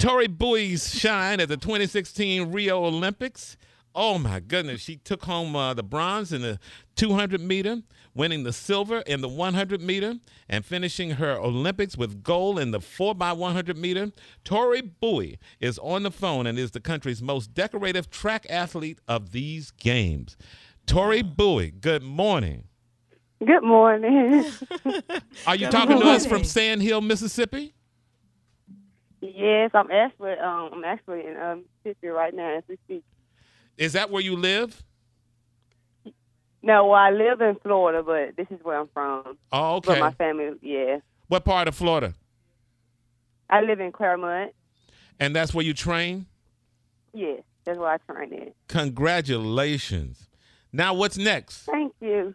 Tori Bowie's shine at the 2016 Rio Olympics. Oh, my goodness. She took home the bronze in the 200 meter, winning the silver in the 100 meter, and finishing her Olympics with gold in the 4x100 meter. Tori Bowie is on the phone and is the country's most decorated track athlete of these games. Tori Bowie, good morning. Good morning. Are you talking to us from Sand Hill, Mississippi? Yes, I'm actually in Mississippi right now as we speak. Is that where you live? No, well, I live in Florida, but this is where I'm from. Oh, okay. But my family, yeah. What part of Florida? I live in Claremont. And that's where you train? Yes, that's where I train in. Congratulations. Now, what's next? Thank you.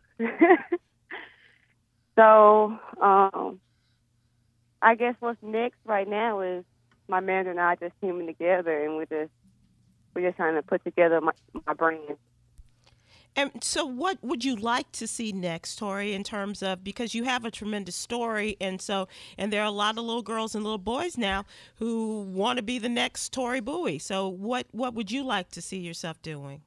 So, I guess what's next right now is my manager and I just teaming together, and we're just trying to put together my brand. And so what would you like to see next, Tori, in terms of, because you have a tremendous story, and there are a lot of little girls and little boys now who want to be the next Tori Bowie. So what would you like to see yourself doing?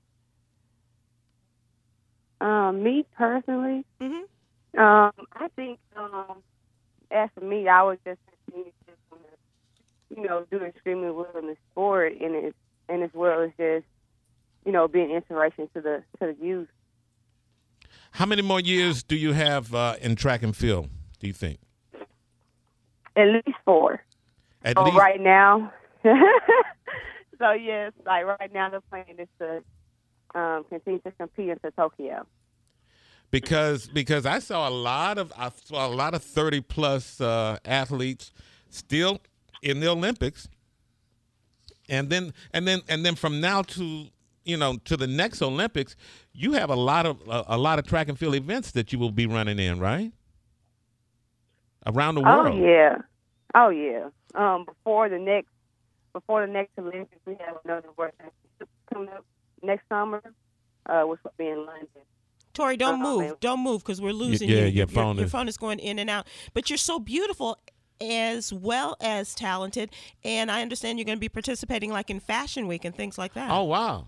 Me personally, Mm-hmm. I think, as for me, I would just continue to, do extremely well in the sport, and as well as just, being inspiration to the youth. How many more years do you have in track and field, do you think? At least 4. At least? Right now. So, yes, like right now the plan is to continue to compete into Tokyo. Because I saw a lot of 30-plus athletes still in the Olympics, and then from now to the next Olympics, you have a lot of track and field events that you will be running in, right? Around the world. Oh yeah. Before the next Olympics, we have another World Championship coming up next summer, which will be in London. Tori, don't move, because we're losing you. Your phone is going in and out. But you're so beautiful as well as talented, and I understand you're going to be participating like in Fashion Week and things like that. Oh, wow.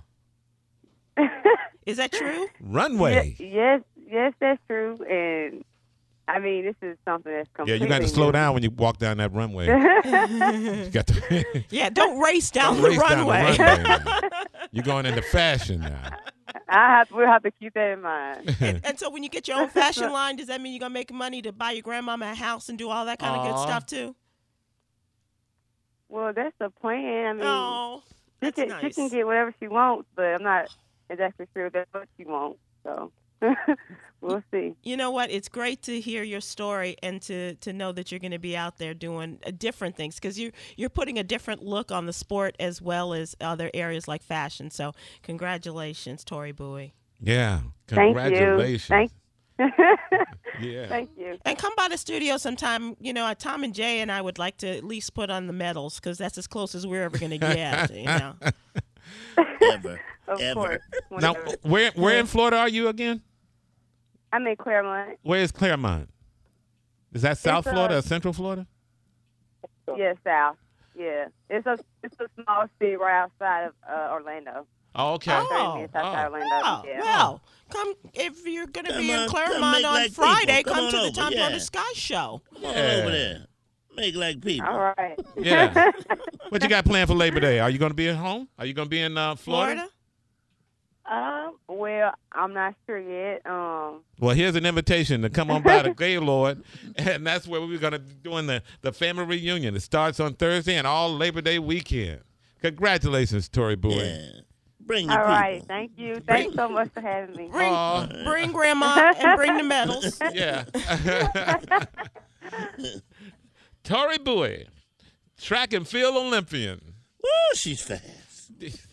Is that true? Runway. Yes, that's true. And I mean, this is something that's completely you got to slow down when you walk down that runway. Don't race down the runway. You're going into fashion now. We'll have to keep that in mind. And so when you get your own fashion line, does that mean you're going to make money to buy your grandmama a house and do all that kind of good stuff too? Well, that's the plan. I mean, that's she nice. can get whatever she wants, but I'm not exactly sure that's what she wants. So we'll see. You know what? It's great to hear your story and to know that you're going to be out there doing different things, because you're putting a different look on the sport as well as other areas like fashion. So congratulations, Tori Bowie. Yeah, congratulations. Thank you. Yeah. Thank you. And come by the studio sometime. Tom and Jay and I would like to at least put on the medals, because that's as close as we're ever going to get. Ever. Of course. Now, where in Florida are you again? I'm in Claremont. Where is Claremont? Is that South Florida or Central Florida? Yeah, South. Yeah, it's a small city right outside of Orlando. Oh, okay. 30 minutes outside Orlando. Yeah. Well, come if you're going to be in Come Claremont make on like Friday. people. Come Come to on the over, Tom yeah. Turner Sky Show. Come on over there. Make like people. All right. Yeah. What you got planned for Labor Day? Are you going to be at home? Are you going to be in Florida? Well, I'm not sure yet. Well, here's an invitation to come on by the Gaylord, and that's where we're going to be doing the family reunion. It starts on Thursday and all Labor Day weekend. Congratulations, Tori Bowie. Yeah. Bring your All people. right. Thank you. Thanks so much for having me. Bring Grandma and bring the medals. Yeah. Tori Bowie, track and field Olympian. Woo, she's fast.